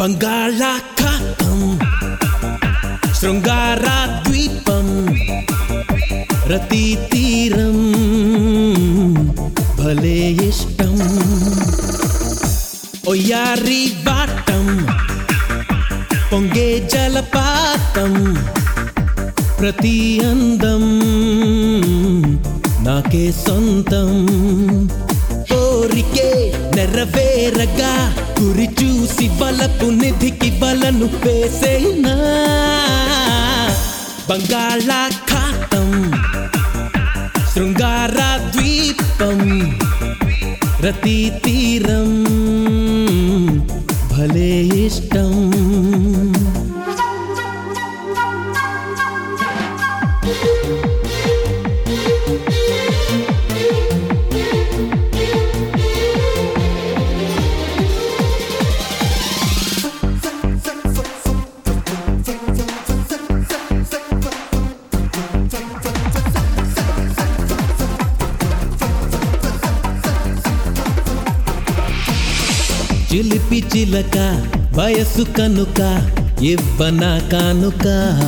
బంగాళాఖాతం శృంగారద్వీపం రతి తీరం భలే ఇష్టం ఒయ్యారి బాటం పొంగే జలపాతం ప్రతి అందం నాకే సొంతం కోరికే నెరవేరగా గురి చూసి బలపు నిధికి బలను వేసేనా బంగాళాఖాతం శృంగారద్వీపం రతి తీరం భలే ఇష్టం చిలిపి చిలక వయసు కనుక ఇవ్వన కానుక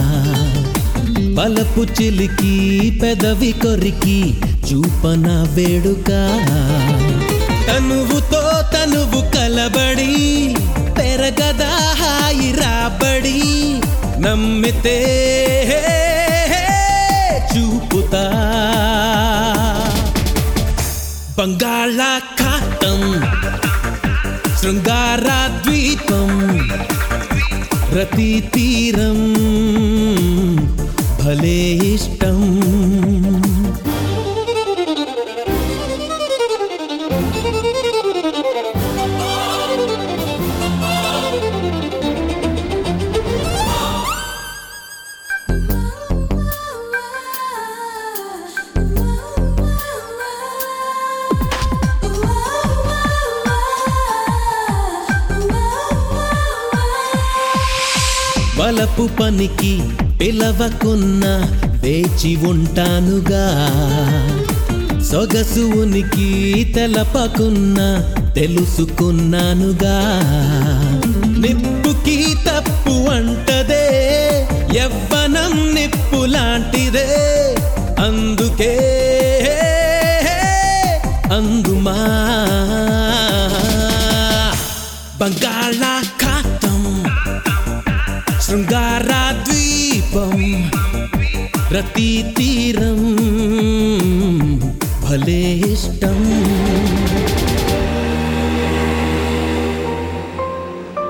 బలపు చిలికి పెదవి కొరికి చూపన వేడుక తనువుతో తనువు కలబడి పెరగదా హాయి రాబడి నమ్మితే చూపుతా బంగాళాఖాతం శృంగారద్వీపం రతి తీరం భలే ఇష్టం వలపు పనికి పిలవకున్నా వేచి ఉంటానుగా సొగసు ఉనికి తెలపకున్నా తెలుసుకున్నానుగా నిప్పుకి తప్పు అంటదే యవ్వనం నిప్పు లాంటిదే అందుకే అందుమా బంగాళాఖాతం శృంగారద్వీపం రతి తీరం భలే ఇష్టం